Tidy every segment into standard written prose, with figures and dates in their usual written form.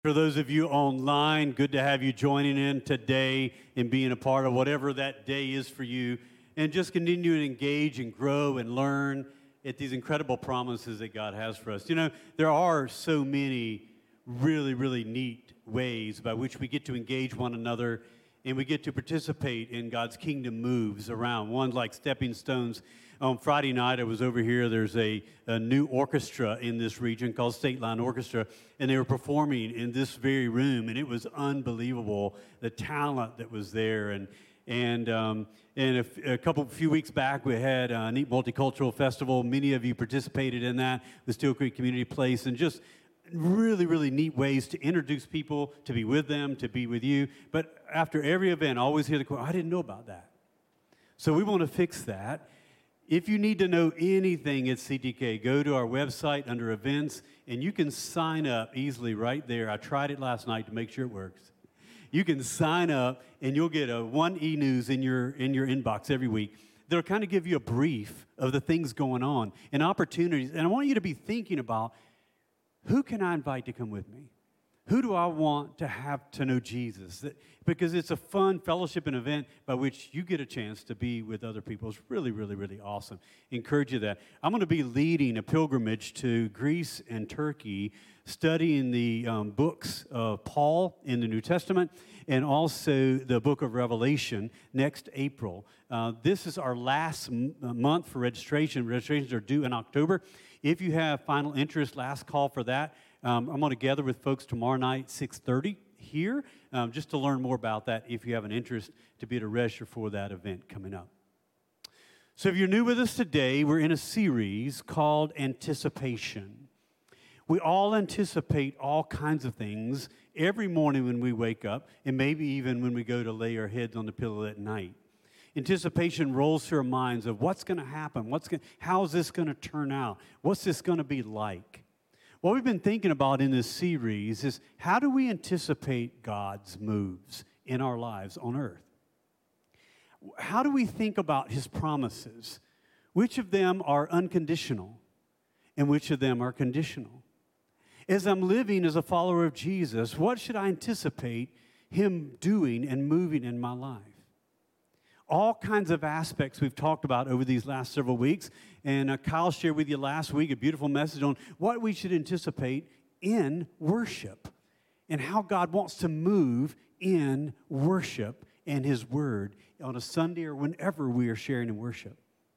For those of you online, good to have you joining in today and being a part of whatever that day is for you, and just continue to engage and grow and learn at these incredible promises that God has for us. You know, there are so many really, really neat ways by which we get to engage one another and we get to participate in God's kingdom moves around. One like Stepping Stones. On Friday night, I was over here. There's a new orchestra in this region called State Line Orchestra, and they were performing in this very room, and it was unbelievable, the talent that was there. And a few weeks back, we had a neat multicultural festival. Many of you participated in that, the Steel Creek Community Place, and just really, really neat ways to introduce people, to be with them, to be with you. But after every event, I always hear the quote, I didn't know about that. So we want to fix that. If you need to know anything at CTK, go to our website under events, and you can sign up easily right there. I tried it last night to make sure it works. You can sign up, and you'll get a one e-news in your inbox every week. That'll kind of give you a brief of the things going on and opportunities. And I want you to be thinking about, who can I invite to come with me? Who do I want to have to know Jesus? Because it's a fun fellowship and event by which you get a chance to be with other people. It's really, really, really awesome. Encourage you that. I'm going to be leading a pilgrimage to Greece and Turkey, studying the books of Paul in the New Testament and also the book of Revelation next April. This is our last month for registration. Registrations are due in October. If you have final interest, last call for that. I'm going to gather with folks tomorrow night, 6:30 here, just to learn more about that if you have an interest to be able to register for that event coming up. So if you're new with us today, we're in a series called Anticipation. We all anticipate all kinds of things every morning when we wake up, and maybe even when we go to lay our heads on the pillow at night. Anticipation rolls through our minds of what's going to happen, how is this going to turn out, what's this going to be like. What we've been thinking about in this series is, how do we anticipate God's moves in our lives on earth? How do we think about His promises? Which of them are unconditional and which of them are conditional? As I'm living as a follower of Jesus, what should I anticipate Him doing and moving in my life? All kinds of aspects we've talked about over these last several weeks. And Kyle shared with you last week a beautiful message on what we should anticipate in worship and how God wants to move in worship and His Word on a Sunday or whenever we are sharing in worship.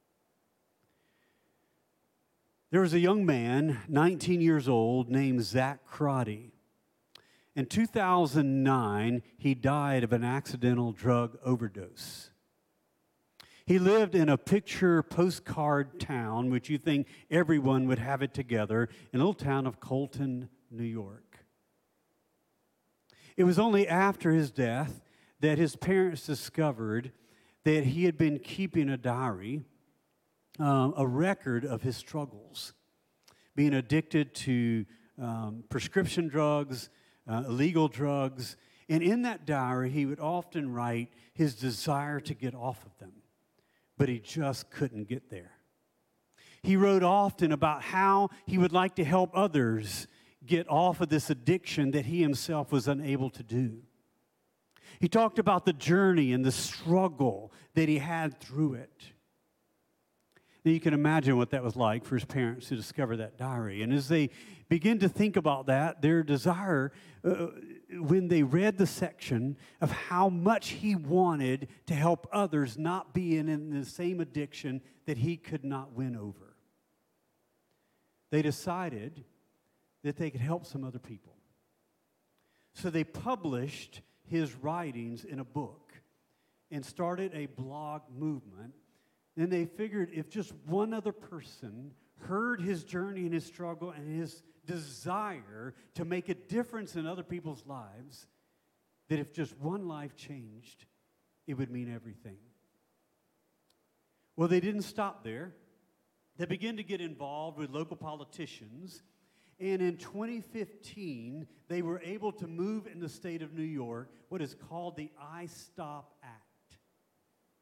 There was a young man, 19 years old, named Zach Crotty. In 2009, he died of an accidental drug overdose. He lived in a picture postcard town, which you think everyone would have it together, in a little town of Colton, New York. It was only after his death that his parents discovered that he had been keeping a diary, a record of his struggles, being addicted to prescription drugs, illegal drugs. And in that diary, he would often write his desire to get off of them. But he just couldn't get there. He wrote often about how he would like to help others get off of this addiction that he himself was unable to do. He talked about the journey and the struggle that he had through it. Now you can imagine what that was like for his parents to discover that diary. And as they begin to think about that, their desire, when they read the section of how much he wanted to help others not be in the same addiction that he could not win over, they decided that they could help some other people. So they published his writings in a book and started a blog movement. Then they figured if just one other person heard his journey and his struggle and his desire to make a difference in other people's lives, that if just one life changed, it would mean everything. Well, they didn't stop there. They began to get involved with local politicians. And in 2015, they were able to move in the state of New York what is called the I Stop Act.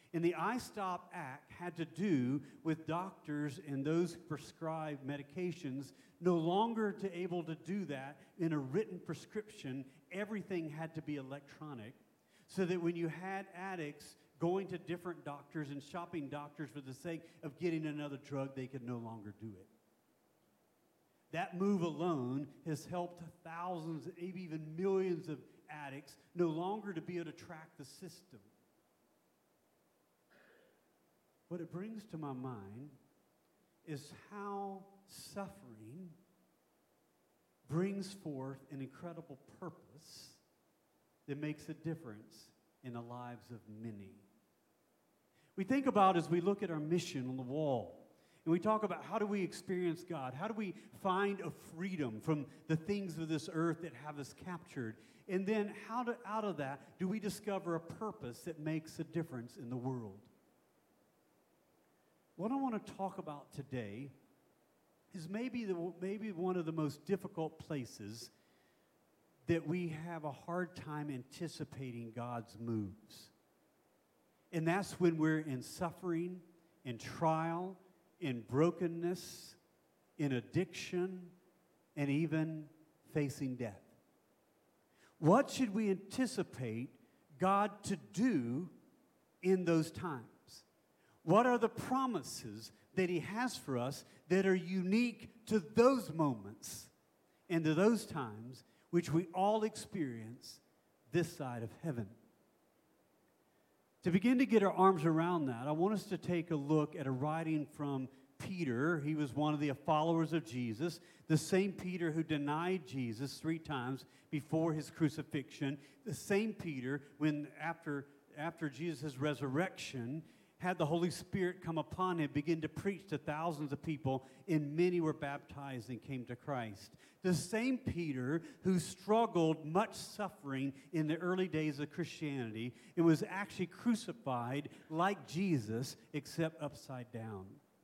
And the I Stop Act had to do with doctors and those who prescribe medications no longer to able to do that in a written prescription. Everything had to be electronic, so that when you had addicts going to different doctors and shopping doctors for the sake of getting another drug, they could no longer do it. That move alone has helped thousands, maybe even millions of addicts no longer to be able to track the system. What it brings to my mind is how suffering brings forth an incredible purpose that makes a difference in the lives of many. We think about as we look at our mission on the wall, and we talk about how do we experience God? How do we find a freedom from the things of this earth that have us captured? And then out of that, do we discover a purpose that makes a difference in the world? What I want to talk about today is maybe one of the most difficult places that we have a hard time anticipating God's moves. And that's when we're in suffering, in trial, in brokenness, in addiction, and even facing death. What should we anticipate God to do in those times? What are the promises that He has for us that are unique to those moments and to those times which we all experience this side of heaven? To begin to get our arms around that, I want us to take a look at a writing from Peter. He was one of the followers of Jesus, the same Peter who denied Jesus 3 times before his crucifixion, the same Peter when after Jesus' resurrection had the Holy Spirit come upon him, begin to preach to thousands of people, and many were baptized and came to Christ. The same Peter who struggled much suffering in the early days of Christianity and was actually crucified like Jesus, except upside down.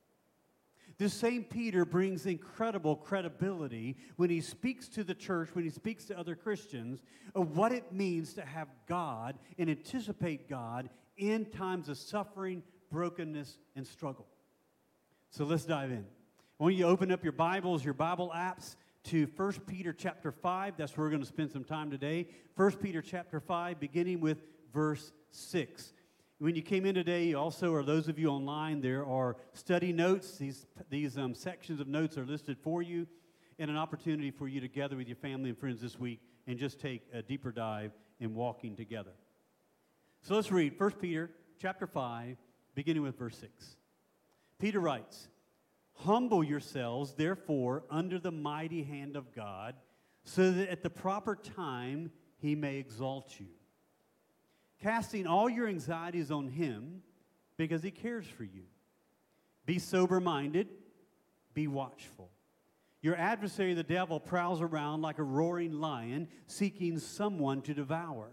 This same Peter brings incredible credibility when he speaks to the church, when he speaks to other Christians, of what it means to have God and anticipate God in times of suffering, brokenness, and struggle. So let's dive in. I want you to open up your Bibles, your Bible apps, to 1 Peter chapter 5. That's where we're going to spend some time today. 1 Peter chapter 5, beginning with verse 6. When you came in today, also, or those of you online, there are study notes. These sections of notes are listed for you, and an opportunity for you to gather with your family and friends this week and just take a deeper dive in walking together. So let's read 1 Peter chapter 5, beginning with verse 6. Peter writes, "Humble yourselves, therefore, under the mighty hand of God, so that at the proper time He may exalt you, casting all your anxieties on Him, because He cares for you. Be sober-minded, be watchful. Your adversary, the devil, prowls around like a roaring lion, seeking someone to devour.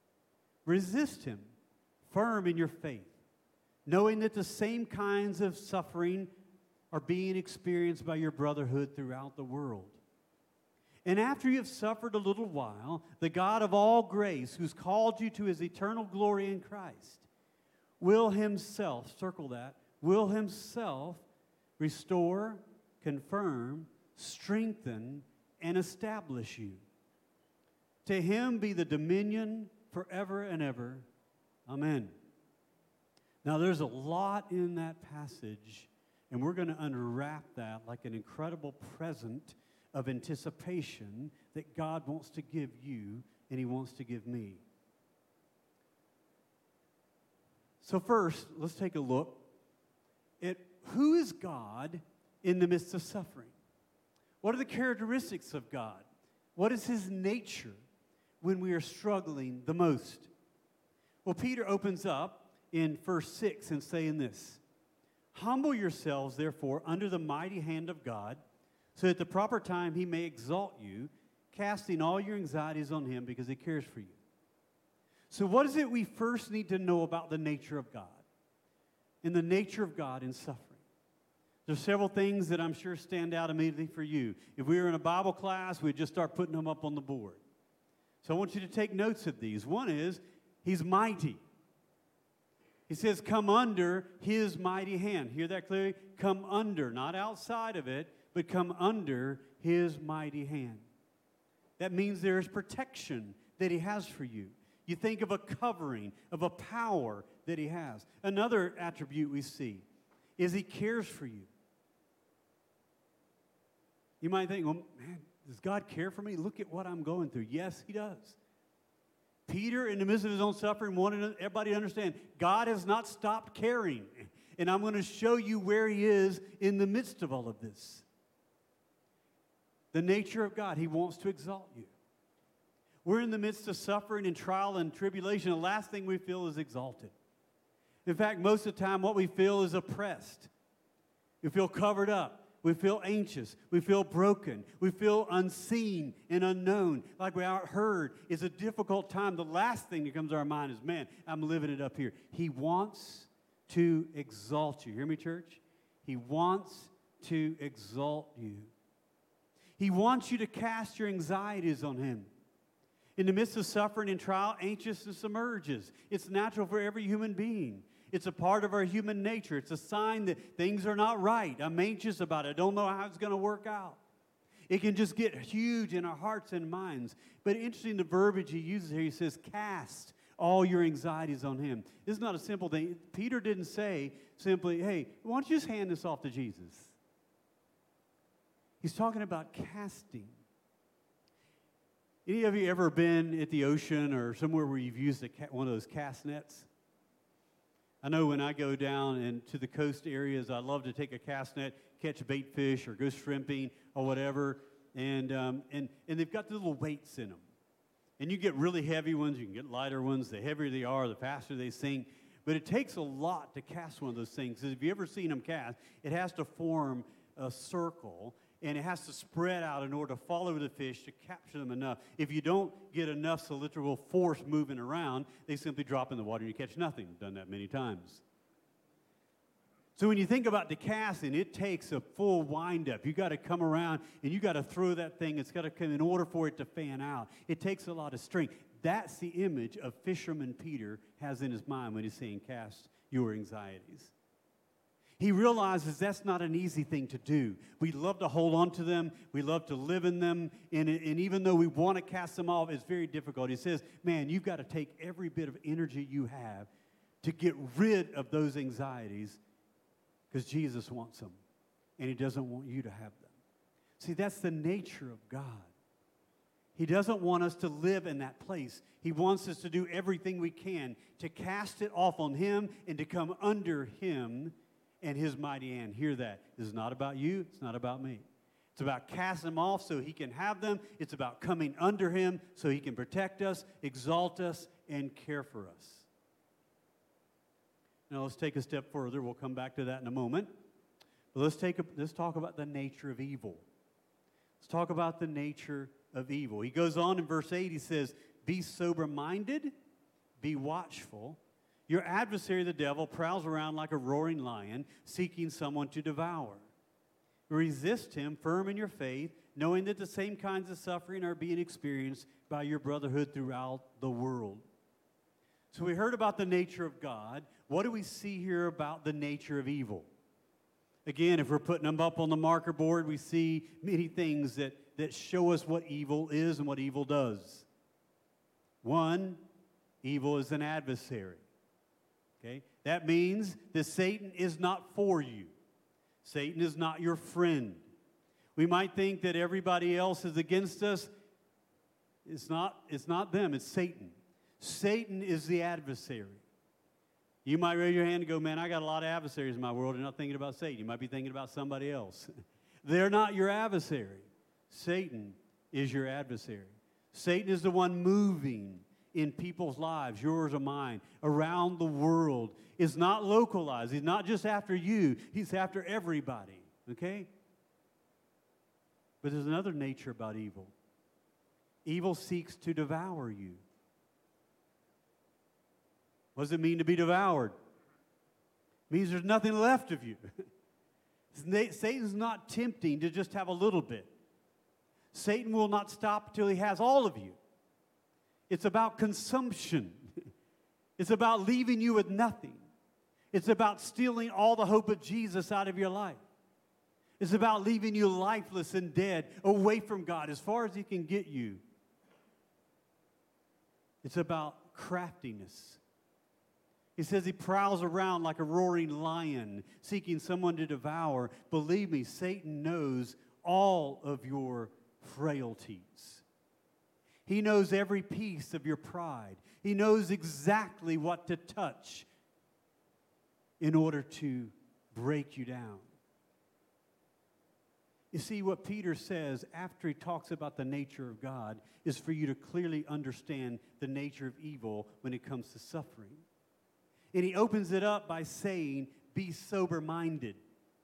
Resist him, firm in your faith, knowing that the same kinds of suffering are being experienced by your brotherhood throughout the world. And after you have suffered a little while, the God of all grace, who's called you to His eternal glory in Christ, will Himself," circle that, "will Himself restore, confirm, strengthen, and establish you. To Him be the dominion forever and ever. Amen." Now, there's a lot in that passage, and we're going to unwrap that like an incredible present of anticipation that God wants to give you and He wants to give me. So first, let's take a look at who is God in the midst of suffering. What are the characteristics of God? What is His nature when we are struggling the most? Well, Peter opens up in verse 6 and saying this, "Humble yourselves, therefore, under the mighty hand of God, so that at the proper time He may exalt you, casting all your anxieties on Him because He cares for you." So what is it we first need to know about the nature of God and the nature of God in suffering? There's several things that I'm sure stand out immediately for you. If we were in a Bible class, we'd just start putting them up on the board. So I want you to take notes of these. One is, He's mighty. He says, come under his mighty hand. Hear that clearly? Come under, not outside of it, but come under his mighty hand. That means there is protection that he has for you. You think of a covering, of a power that he has. Another attribute we see is he cares for you. You might think, well, man, does God care for me? Look at what I'm going through. Yes, he does. Peter, in the midst of his own suffering, wanted everybody to understand God has not stopped caring. And I'm going to show you where he is in the midst of all of this. The nature of God, he wants to exalt you. We're in the midst of suffering and trial and tribulation. The last thing we feel is exalted. In fact, most of the time what we feel is oppressed. We feel covered up. We feel anxious. We feel broken. We feel unseen and unknown, like we aren't heard. It's a difficult time. The last thing that comes to our mind is, man, I'm living it up here. He wants to exalt you. Hear me, church? He wants to exalt you. He wants you to cast your anxieties on him. In the midst of suffering and trial, anxiousness emerges. It's natural for every human being. It's a part of our human nature. It's a sign that things are not right. I'm anxious about it. I don't know how it's going to work out. It can just get huge in our hearts and minds. But interesting, the verbiage he uses here, he says, cast all your anxieties on him. This is not a simple thing. Peter didn't say simply, hey, why don't you just hand this off to Jesus? He's talking about casting. Any of you ever been at the ocean or somewhere where you've used one of those cast nets? I know when I go down into the coast areas, I love to take a cast net, catch bait fish, or go shrimping or whatever, and they've got the little weights in them. And you get really heavy ones, you can get lighter ones. The heavier they are, the faster they sink. But it takes a lot to cast one of those things. If you've ever seen them cast, it has to form a circle, and it has to spread out in order to follow the fish to capture them enough. If you don't get enough centrifugal force moving around, they simply drop in the water and you catch nothing. I've done that many times. So when you think about the casting, it takes a full wind-up. You got to come around and you got to throw that thing. It's got to come in order for it to fan out. It takes a lot of strength. That's the image of fisherman Peter has in his mind when he's saying, cast your anxieties. He realizes that's not an easy thing to do. We love to hold on to them. We love to live in them. And even though we want to cast them off, it's very difficult. He says, man, you've got to take every bit of energy you have to get rid of those anxieties because Jesus wants them. And he doesn't want you to have them. See, that's the nature of God. He doesn't want us to live in that place. He wants us to do everything we can to cast it off on him and to come under him and his mighty hand. Hear that. This is not about you. It's not about me. It's about casting them off so he can have them. It's about coming under him so he can protect us, exalt us, and care for us. Now let's take a step further. We'll come back to that in a moment. But let's talk about the nature of evil. Let's talk about the nature of evil. He goes on in verse 8. He says, be sober-minded, be watchful. Your adversary, the devil, prowls around like a roaring lion, seeking someone to devour. Resist him, firm in your faith, knowing that the same kinds of suffering are being experienced by your brotherhood throughout the world. So we heard about the nature of God. What do we see here about the nature of evil? Again, if we're putting them up on the marker board, we see many things that show us what evil is and what evil does. One, evil is an adversary. Okay? That means that Satan is not for you. Satan is not your friend. We might think that everybody else is against us. It's not them, it's Satan. Satan is the adversary. You might raise your hand and go, man, I got a lot of adversaries in my world. You're not thinking about Satan. You might be thinking about somebody else. They're not your adversary. Satan is your adversary. Satan is the one moving in people's lives, yours or mine, around the world. Is not localized. He's not just after you. He's after everybody, okay? But there's another nature about evil. Evil seeks to devour you. What does it mean to be devoured? It means there's nothing left of you. Satan's not tempting to just have a little bit. Satan will not stop until he has all of you. It's about consumption. It's about leaving you with nothing. It's about stealing all the hope of Jesus out of your life. It's about leaving you lifeless and dead, away from God, as far as He can get you. It's about craftiness. He says he prowls around like a roaring lion, seeking someone to devour. Believe me, Satan knows all of your frailties. He knows every piece of your pride. He knows exactly what to touch in order to break you down. You see, what Peter says after he talks about the nature of God is for you to clearly understand the nature of evil when it comes to suffering. And he opens it up by saying, be sober-minded.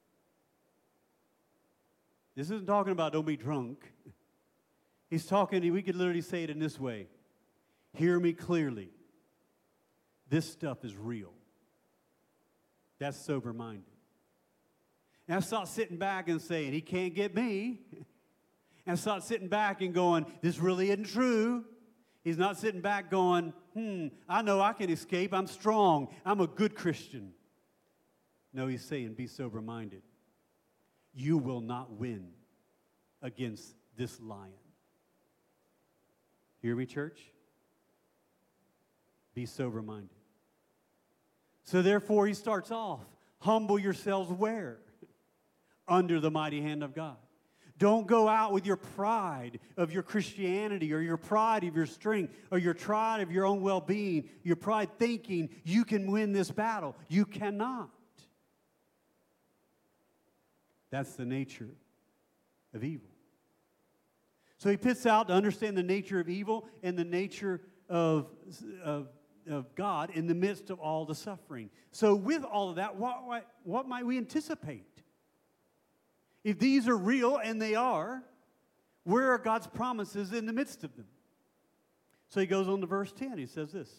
This isn't talking about don't be drunk. He's talking, we could literally say it in this way. Hear me clearly. This stuff is real. That's sober-minded. And I start sitting back and saying, he can't get me. And I start sitting back and going, this really isn't true. He's not sitting back going, I know I can escape. I'm strong. I'm a good Christian. No, he's saying, be sober-minded. You will not win against this lion. Hear me, church? Be sober-minded. So therefore, he starts off, humble yourselves where? Under the mighty hand of God. Don't go out with your pride of your Christianity or your pride of your strength or your pride of your own well-being, your pride thinking you can win this battle. You cannot. That's the nature of evil. So he puts out to understand the nature of evil and the nature of God in the midst of all the suffering. So with all of that, what might we anticipate? If these are real, and they are, where are God's promises in the midst of them? So he goes on to verse 10. He says this.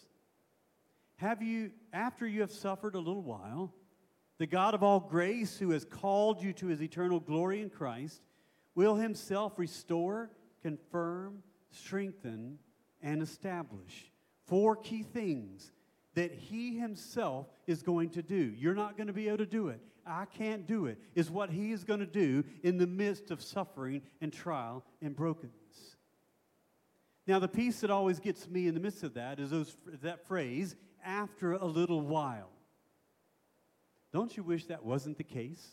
After you have suffered a little while, the God of all grace, who has called you to his eternal glory in Christ, will himself restore, confirm, strengthen, and establish. 4 key things that he himself is going to do. You're not going to be able to do it. I can't do it. Is what he is going to do in the midst of suffering and trial and brokenness. Now, the piece that always gets me in the midst of that is that phrase, after a little while. Don't you wish that wasn't the case?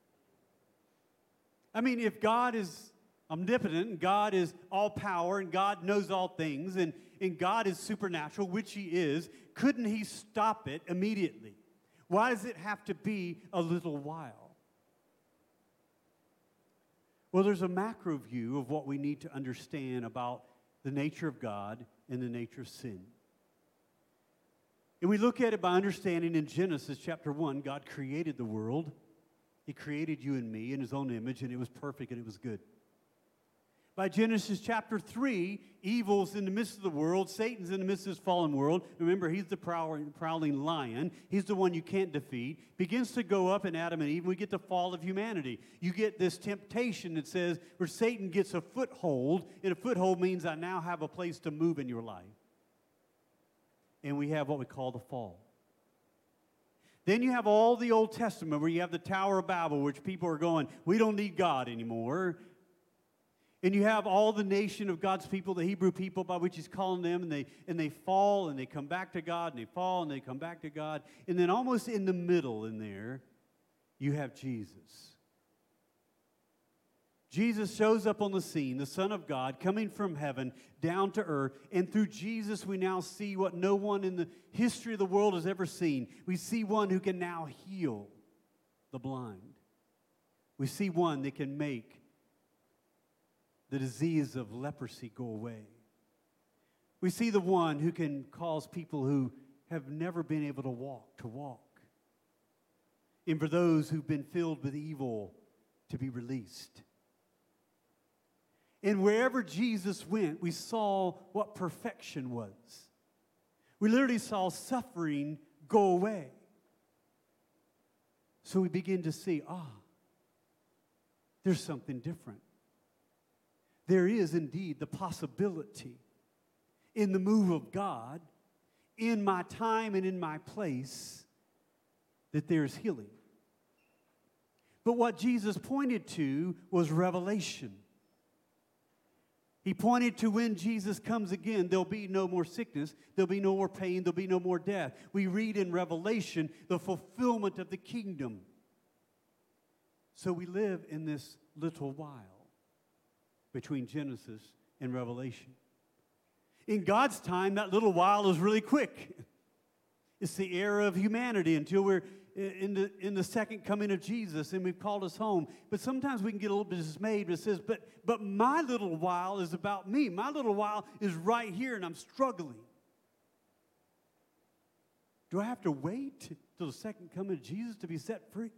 I mean, if God is omnipotent, and God is all power, and God knows all things, and God is supernatural, which he is, couldn't he stop it immediately? Why does it have to be a little while? Well, there's a macro view of what we need to understand about the nature of God and the nature of sin. And we look at it by understanding in Genesis chapter 1, God created the world. He created you and me in his own image, and it was perfect and it was good. By Genesis chapter 3, evil's in the midst of the world. Satan's in the midst of this fallen world. Remember, he's the prowling lion. He's the one you can't defeat. Begins to go up in Adam and Eve. We get the fall of humanity. You get this temptation that says where Satan gets a foothold, and a foothold means I now have a place to move in your life. And we have what we call the fall. Then you have all the Old Testament where you have the Tower of Babel, which people are going, we don't need God anymore. And you have all the nation of God's people, the Hebrew people, by which he's calling them, and they fall, and they come back to God, and they fall, and they come back to God. And then almost in the middle in there, you have Jesus. Jesus shows up on the scene, the Son of God, coming from heaven down to earth. And through Jesus, we now see what no one in the history of the world has ever seen. We see one who can now heal the blind. We see one that can make the disease of leprosy go away. We see the one who can cause people who have never been able to walk. And for those who've been filled with evil to be released. And wherever Jesus went, we saw what perfection was. We literally saw suffering go away. So we begin to see, there's something different. There is indeed the possibility in the move of God, in my time and in my place, that there's healing. But what Jesus pointed to was revelation. He pointed to when Jesus comes again, there'll be no more sickness, there'll be no more pain, there'll be no more death. We read in Revelation the fulfillment of the kingdom. So we live in this little while between Genesis and Revelation. In God's time, that little while is really quick. It's the era of humanity until we're in the second coming of Jesus and we've called us home. But sometimes we can get a little bit dismayed, but it says, but my little while is about me. My little while is right here and I'm struggling. Do I have to wait till the second coming of Jesus to be set free?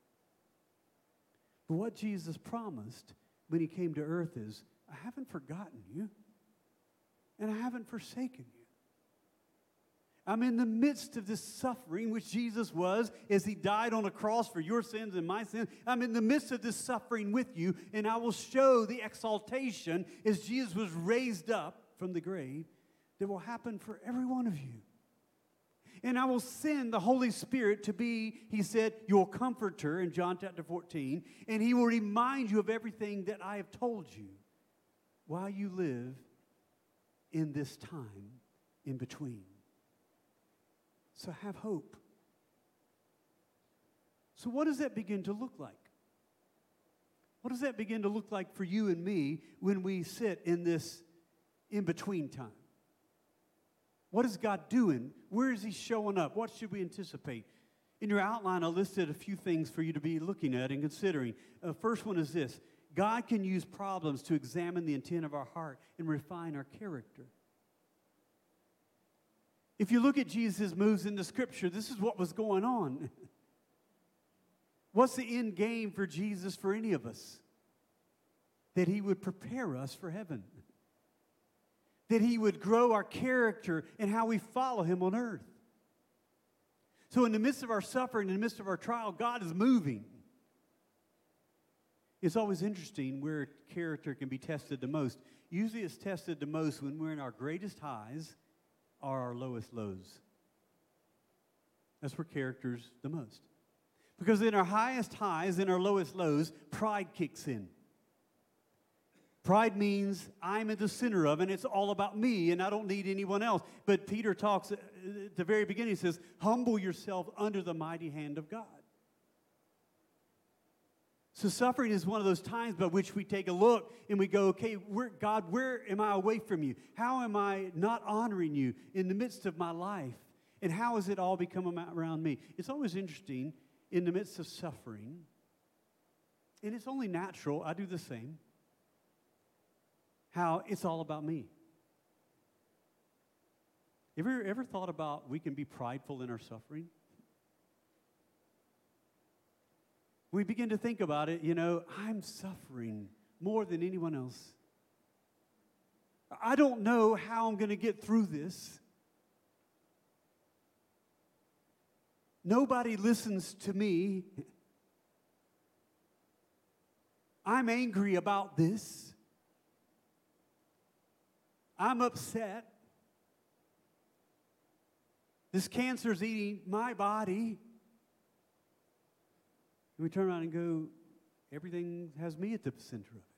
But what Jesus promised when he came to earth is, I haven't forgotten you and I haven't forsaken you. I'm in the midst of this suffering, which Jesus was as he died on a cross for your sins and my sins. I'm in the midst of this suffering with you, and I will show the exaltation as Jesus was raised up from the grave that will happen for every one of you. And I will send the Holy Spirit to be, he said, your comforter in John chapter 14, and he will remind you of everything that I have told you while you live in this time in between. So have hope. So what does that begin to look like? What does that begin to look like for you and me when we sit in this in-between time? What is God doing? Where is he showing up? What should we anticipate? In your outline, I listed a few things for you to be looking at and considering. First one is this. God can use problems to examine the intent of our heart and refine our character. If you look at Jesus' moves in the Scripture, this is what was going on. What's the end game for Jesus for any of us? That he would prepare us for heaven. That he would grow our character and how we follow him on earth. So in the midst of our suffering, in the midst of our trial, God is moving. It's always interesting where character can be tested the most. Usually it's tested the most when we're in our greatest highs are our lowest lows. That's where character's the most. Because in our highest highs, in our lowest lows, pride kicks in. Pride means I'm at the center of it, and it's all about me, and I don't need anyone else. But Peter talks at the very beginning, he says, humble yourself under the mighty hand of God. So suffering is one of those times by which we take a look and we go, okay, God, where am I away from you? How am I not honoring you in the midst of my life? And how has it all become around me? It's always interesting in the midst of suffering, and it's only natural, I do the same, how it's all about me. Have you ever thought about we can be prideful in our suffering? We begin to think about it, I'm suffering more than anyone else. I don't know how I'm going to get through this. Nobody listens to me. I'm angry about this. I'm upset. This cancer's eating my body. And we turn around and go, everything has me at the center of it.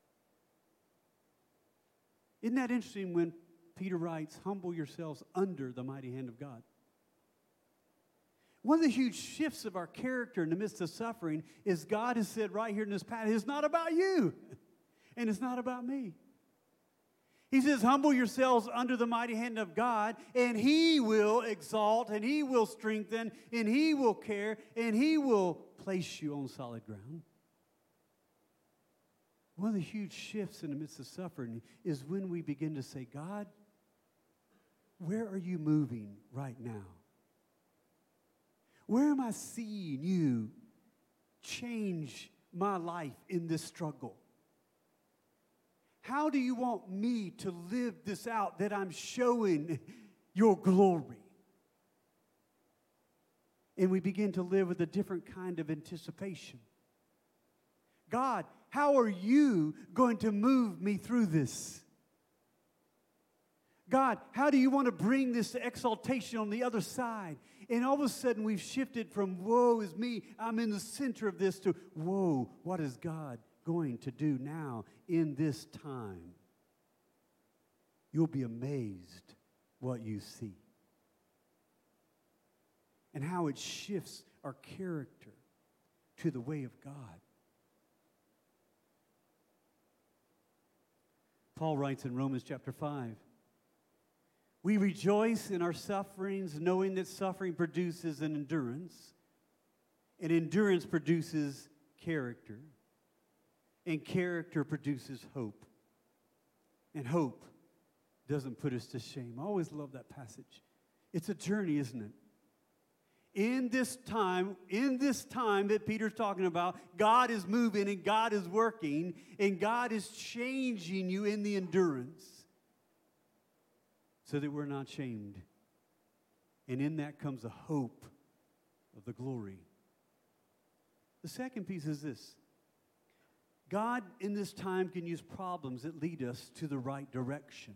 Isn't that interesting when Peter writes, humble yourselves under the mighty hand of God? One of the huge shifts of our character in the midst of suffering is God has said right here in this passage, it's not about you, and it's not about me. He says, humble yourselves under the mighty hand of God, and he will exalt, and he will strengthen, and he will care, and he will place you on solid ground. One of the huge shifts in the midst of suffering is when we begin to say, God, where are you moving right now? Where am I seeing you change my life in this struggle? How do you want me to live this out that I'm showing your glory? And we begin to live with a different kind of anticipation. God, how are you going to move me through this? God, how do you want to bring this to exaltation on the other side? And all of a sudden we've shifted from woe is me, I'm in the center of this, to whoa, what is God going to do now in this time? You'll be amazed what you see. And how it shifts our character to the way of God. Paul writes in Romans chapter 5, we rejoice in our sufferings, knowing that suffering produces an endurance, and endurance produces character, and character produces hope. And hope doesn't put us to shame. I always love that passage. It's a journey, isn't it? In this time that Peter's talking about, God is moving and God is working and God is changing you in the endurance so that we're not shamed. And in that comes the hope of the glory. The second piece is this. God in this time can use problems that lead us to the right direction.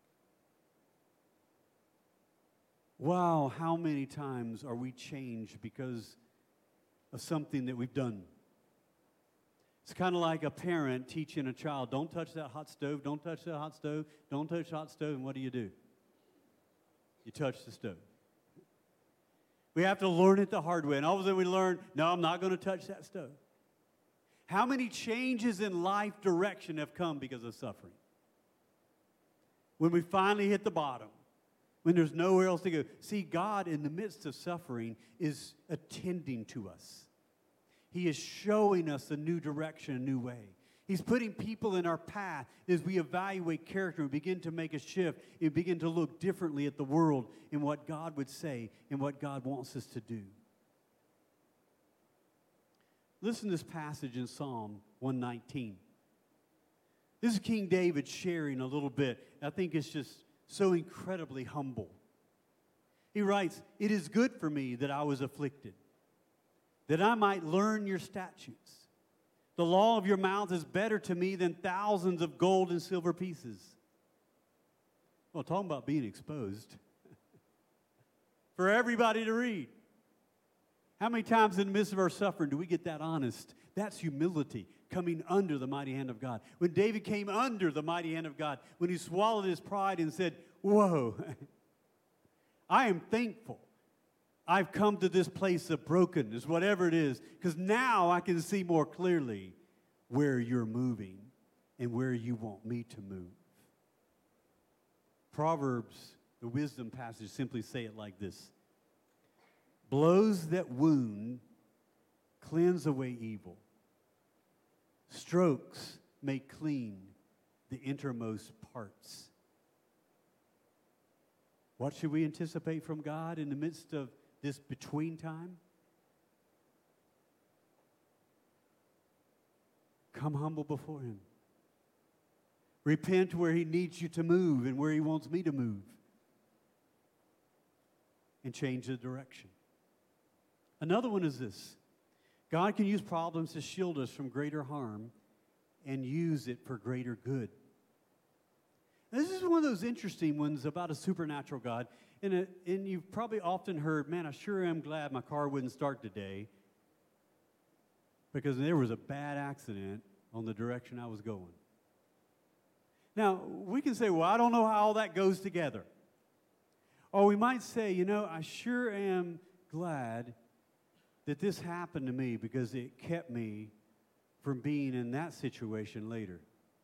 Wow, how many times are we changed because of something that we've done? It's kind of like a parent teaching a child, don't touch that hot stove, don't touch that hot stove, don't touch the hot stove, and what do? You touch the stove. We have to learn it the hard way, and all of a sudden we learn, no, I'm not going to touch that stove. How many changes in life direction have come because of suffering? When we finally hit the bottom. When there's nowhere else to go. See, God in the midst of suffering is attending to us. He is showing us a new direction, a new way. He's putting people in our path as we evaluate character and begin to make a shift and begin to look differently at the world and what God would say and what God wants us to do. Listen to this passage in Psalm 119. This is King David sharing a little bit. I think it's just so incredibly humble. He writes, it is good for me that I was afflicted, that I might learn your statutes. The law of your mouth is better to me than thousands of gold and silver pieces. Well, talking about being exposed for everybody to read. How many times in the midst of our suffering do we get that honest? That's humility, coming under the mighty hand of God. When David came under the mighty hand of God, when he swallowed his pride and said, whoa, I am thankful I've come to this place of brokenness, whatever it is, because now I can see more clearly where you're moving and where you want me to move. Proverbs, the wisdom passage, simply say it like this. Blows that wound cleanse away evil. Strokes make clean the innermost parts. What should we anticipate from God in the midst of this between time? Come humble before Him. Repent where He needs you to move and where He wants me to move. And change the direction. Another one is this. God can use problems to shield us from greater harm and use it for greater good. This is one of those interesting ones about a supernatural God. And you've probably often heard, man, I sure am glad my car wouldn't start today because there was a bad accident on the direction I was going. Now, we can say, well, I don't know how all that goes together. Or we might say, you know, I sure am glad that this happened to me because it kept me from being in that situation later.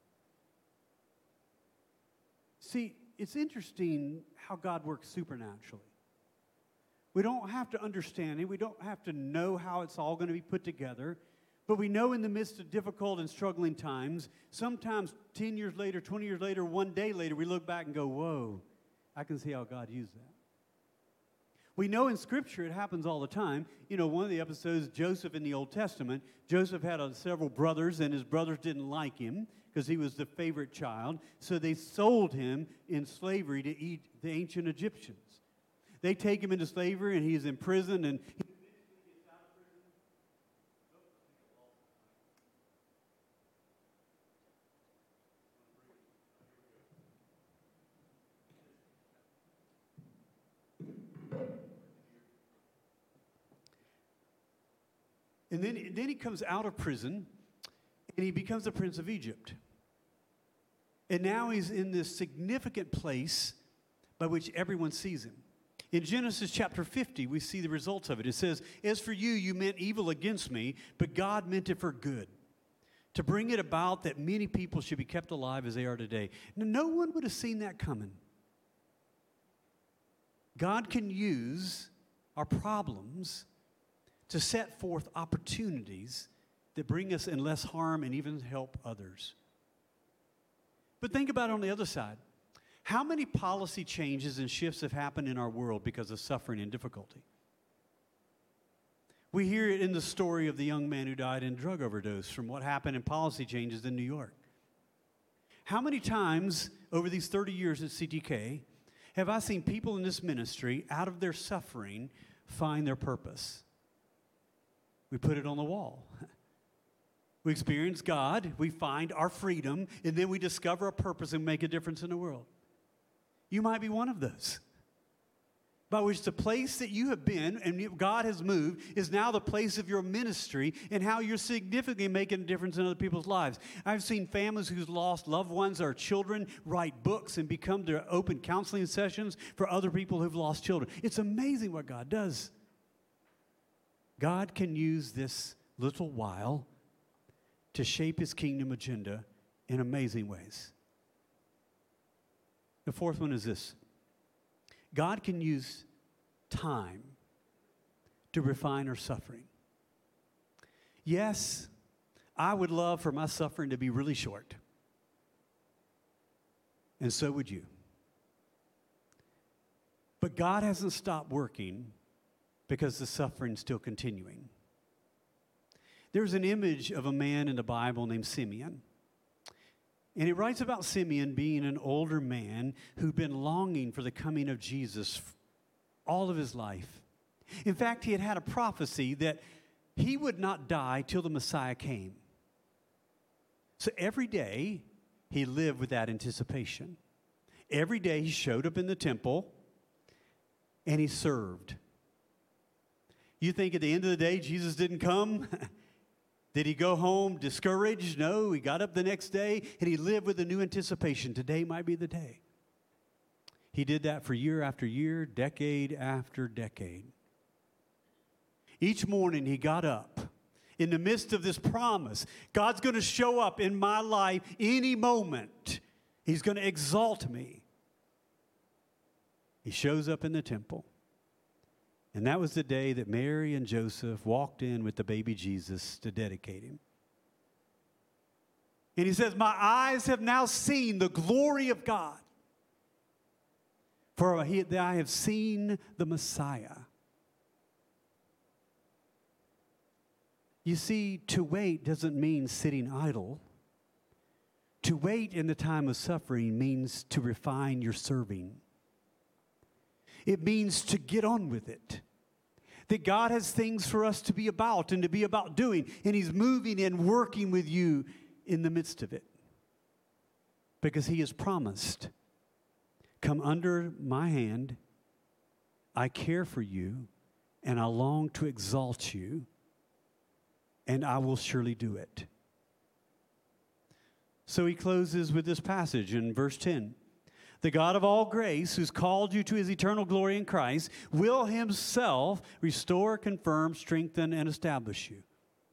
See, it's interesting how God works supernaturally. We don't have to understand it. We don't have to know how it's all going to be put together. But we know in the midst of difficult and struggling times, sometimes 10 years later, 20 years later, one day later, we look back and go, whoa, I can see how God used that. We know in Scripture it happens all the time. You know, one of the episodes, Joseph in the Old Testament, Joseph had several brothers, and his brothers didn't like him because he was the favorite child. So they sold him in slavery to eat the ancient Egyptians. They take him into slavery, and he's in prison, and he gets out of prison. And then he comes out of prison, and he becomes the prince of Egypt. And now he's in this significant place by which everyone sees him. In Genesis chapter 50, we see the results of it. It says, "As for you, you meant evil against me, but God meant it for good, to bring it about that many people should be kept alive as they are today." Now, no one would have seen that coming. God can use our problems to set forth opportunities that bring us in less harm and even help others. But think about it on the other side. How many policy changes and shifts have happened in our world because of suffering and difficulty? We hear it in the story of the young man who died in drug overdose from what happened in policy changes in New York. How many times over these 30 years at CTK have I seen people in this ministry, out of their suffering, find their purpose? We put it on the wall. We experience God, we find our freedom, and then we discover a purpose and make a difference in the world. You might be one of those, by which the place that you have been and God has moved is now the place of your ministry and how you're significantly making a difference in other people's lives. I've seen families who've lost loved ones or children write books and become their open counseling sessions for other people who've lost children. It's amazing what God does. God can use this little while to shape his kingdom agenda in amazing ways. The fourth one is this. God can use time to refine our suffering. Yes, I would love for my suffering to be really short. And so would you. But God hasn't stopped working because the suffering's still continuing. There's an image of a man in the Bible named Simeon. And it writes about Simeon being an older man who'd been longing for the coming of Jesus all of his life. In fact, he had had a prophecy that he would not die till the Messiah came. So every day, he lived with that anticipation. Every day, he showed up in the temple, and he served. You think at the end of the day, Jesus didn't come? Did he go home discouraged? No, he got up the next day and he lived with a new anticipation. Today might be the day. He did that for year after year, decade after decade. Each morning he got up in the midst of this promise. God's going to show up in my life any moment. He's going to exalt me. He shows up in the temple. And that was the day that Mary and Joseph walked in with the baby Jesus to dedicate him. And he says, "My eyes have now seen the glory of God. For I have seen the Messiah." You see, to wait doesn't mean sitting idle. To wait in the time of suffering means to refine your serving. It means to get on with it. That God has things for us to be about and to be about doing. And he's moving and working with you in the midst of it. Because he has promised, "Come under my hand. I care for you. And I long to exalt you. And I will surely do it." So he closes with this passage in verse 10. "The God of all grace, who's called you to his eternal glory in Christ, will himself restore, confirm, strengthen, and establish you."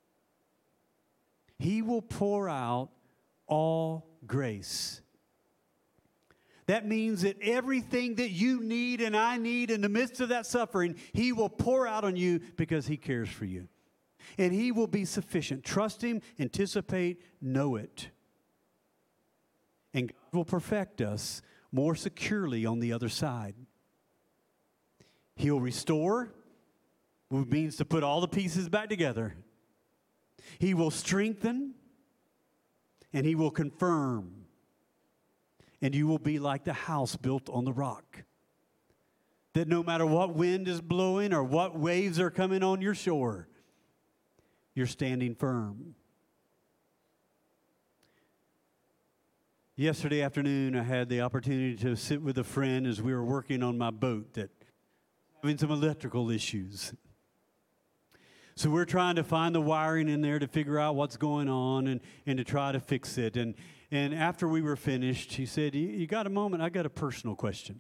He will pour out all grace. That means that everything that you need and I need in the midst of that suffering, he will pour out on you because he cares for you. And he will be sufficient. Trust him, anticipate, know it. And God will perfect us more securely on the other side. He'll restore, which means to put all the pieces back together. He will strengthen, and he will confirm. And you will be like the house built on the rock. That no matter what wind is blowing or what waves are coming on your shore, you're standing firm. Yesterday afternoon, I had the opportunity to sit with a friend as we were working on my boat that was having some electrical issues. So we're trying to find the wiring in there to figure out what's going on and to try to fix it. And after we were finished, he said, you got a moment? I got a personal question.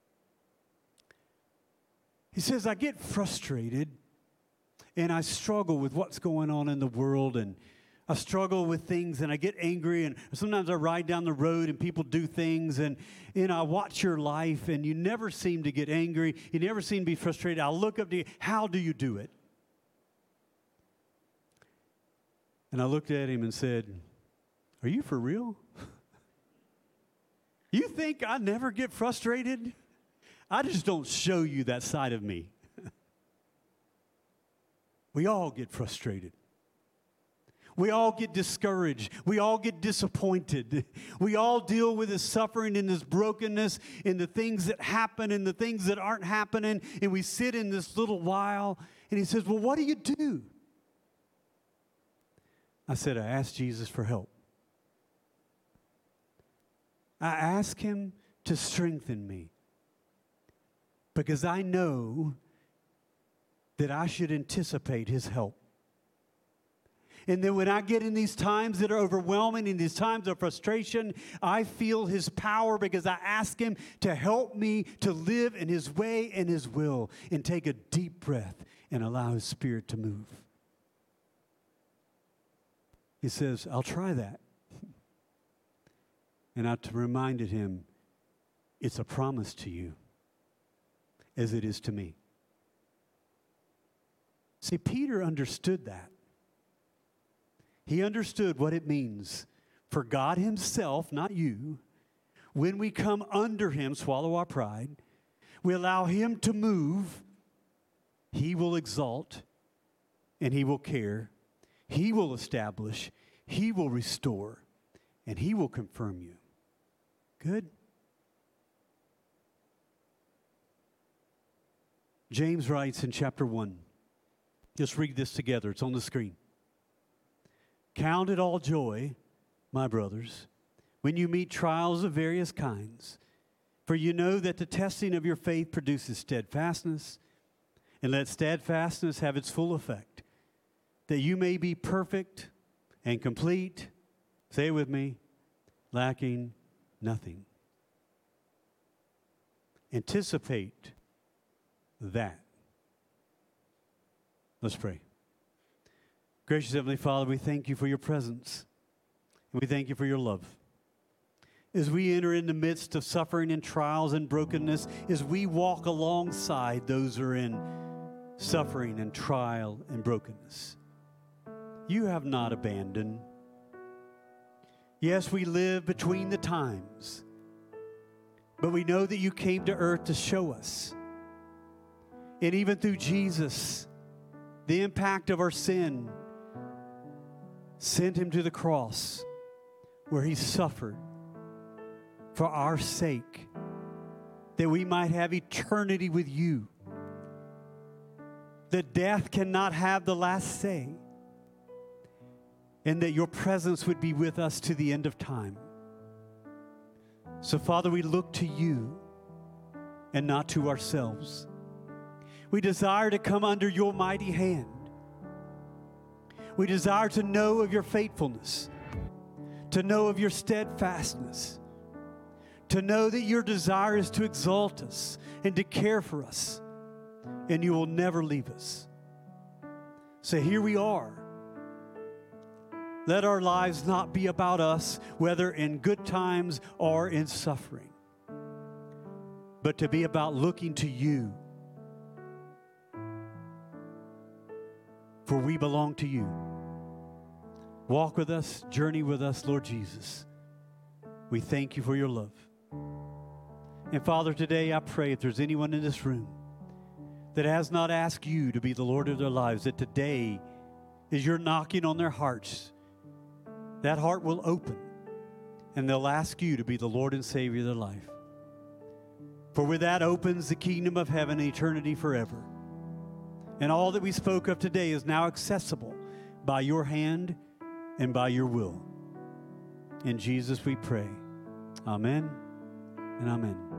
He says, I get frustrated and I struggle with what's going on in the world, and I struggle with things, and I get angry, and sometimes I ride down the road and people do things, and I watch your life, and you never seem to get angry. You never seem to be frustrated. I look up to you. How do you do it? And I looked at him and said, are you for real? You think I never get frustrated? I just don't show you that side of me. We all get frustrated. We all get discouraged. We all get disappointed. We all deal with this suffering and this brokenness and the things that happen and the things that aren't happening. And we sit in this little while. And he says, well, what do you do? I said, I asked Jesus for help. I asked him to strengthen me because I know that I should anticipate his help. And then when I get in these times that are overwhelming, in these times of frustration, I feel his power because I ask him to help me to live in his way and his will and take a deep breath and allow his Spirit to move. He says, I'll try that. And I reminded him, it's a promise to you as it is to me. See, Peter understood that. He understood what it means for God himself, not you, when we come under him, swallow our pride, we allow him to move, he will exalt and he will care, he will establish, he will restore, and he will confirm you. Good? James writes in chapter 1. Just read this together. It's on the screen. Count it all joy, my brothers, when you meet trials of various kinds, for you know that the testing of your faith produces steadfastness, and let steadfastness have its full effect, that you may be perfect and complete, say it with me, lacking nothing. Anticipate that. Let's pray. Gracious Heavenly Father, we thank you for your presence, and we thank you for your love. As we enter in the midst of suffering and trials and brokenness, as we walk alongside those who are in suffering and trial and brokenness, you have not abandoned. Yes, we live between the times, but we know that you came to earth to show us. And even through Jesus, the impact of our sin sent him to the cross where he suffered for our sake, that we might have eternity with you. That death cannot have the last say, and that your presence would be with us to the end of time. So, Father, we look to you and not to ourselves. We desire to come under your mighty hand. We desire to know of your faithfulness, to know of your steadfastness, to know that your desire is to exalt us and to care for us, and you will never leave us. So here we are. Let our lives not be about us, whether in good times or in suffering, but to be about looking to you. For we belong to you. Walk with us, journey with us, Lord Jesus. We thank you for your love. And Father, today I pray if there's anyone in this room that has not asked you to be the Lord of their lives, that today, as you're knocking on their hearts, that heart will open and they'll ask you to be the Lord and Savior of their life. For with that opens the kingdom of heaven, eternity forever. And all that we spoke of today is now accessible by your hand and by your will. In Jesus we pray. Amen and amen.